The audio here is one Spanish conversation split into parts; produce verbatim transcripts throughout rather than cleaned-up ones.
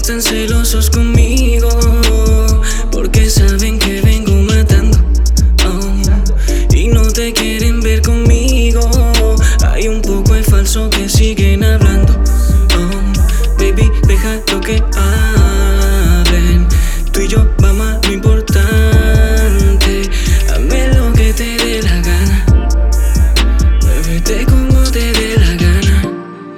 Están celosos conmigo porque saben que vengo matando, oh, y no te quieren ver conmigo. Hay un poco de falso que siguen hablando, oh, baby, deja lo que hablen. Tú y yo vamos a lo importante. Hazme lo que te dé la gana, muévete como te dé la gana.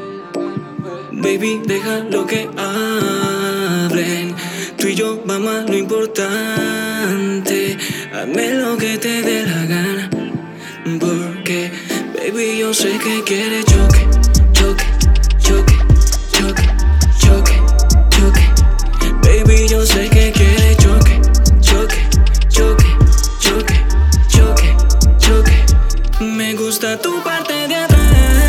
Baby, deja lo que hablen. Tú y yo vamos a lo importante. Hazme lo que te dé la gana, porque, baby, yo sé que quieres choque, choque, choque, choque, choque, choque. Baby, yo sé que quieres choque, choque, choque, choque, choque, choque. Me gusta tu parte de atrás.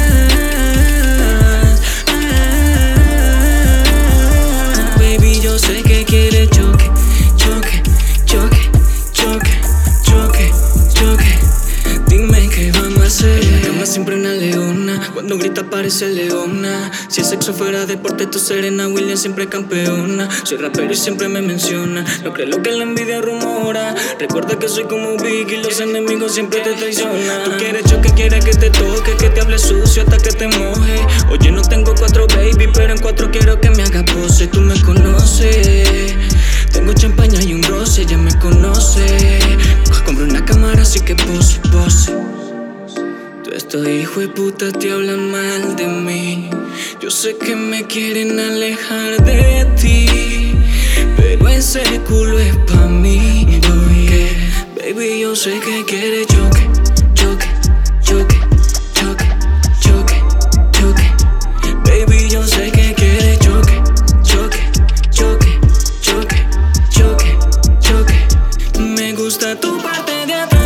Yo sé que quiere choque, choque, choque, choque, choque, choque. Dime qué vamos a hacer. En la cama siempre una leona, cuando grita parece leona. Si el sexo fuera deporte, tú Serena Williams siempre campeona. Soy rapero y siempre me menciona. No crees lo que la envidia rumora. Recuerda que soy como Biggie, los enemigos siempre te traicionan. Tú quieres choque, quieres que te toque, que te hable sucio hasta que te moje. Oye, no tengo cuatro baby, pero en cuatro quiero que me haga pose. Tú me conoces, tengo champaña y un roce, ya me conoce. Compré una cámara así que pose, pose. Tú estos hijos de puta te hablan mal de mí. Yo sé que me quieren alejar de ti, pero ese culo es pa' mí. Porque, baby, yo sé que quieres choque, choque, choque, choque, choque, choque. Baby, yo sé que quieres choque, choque, choque, choque, choque, choque. Me gusta tu parte de atrás.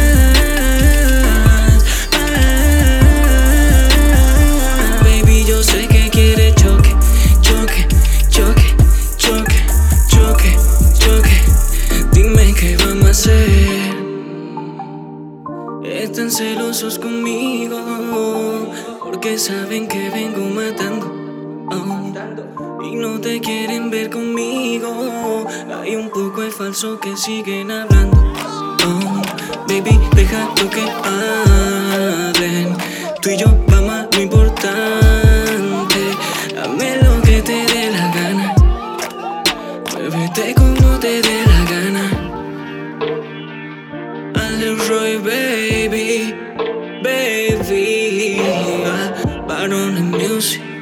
Baby, yo sé que quieres choque, choque, choque, choque, choque, choque. Dime qué vamos a hacer. Están celosos conmigo porque saben que vengo matando, oh, y no te quieren ver conmigo. Hay un poco de falso que siguen hablando, oh, baby, deja lo que hablen. Tú y yo vamos a lo importante. Hazme lo que te dé la gana, muévete como te dé la gana. Roy, baby, baby, Baron and Music.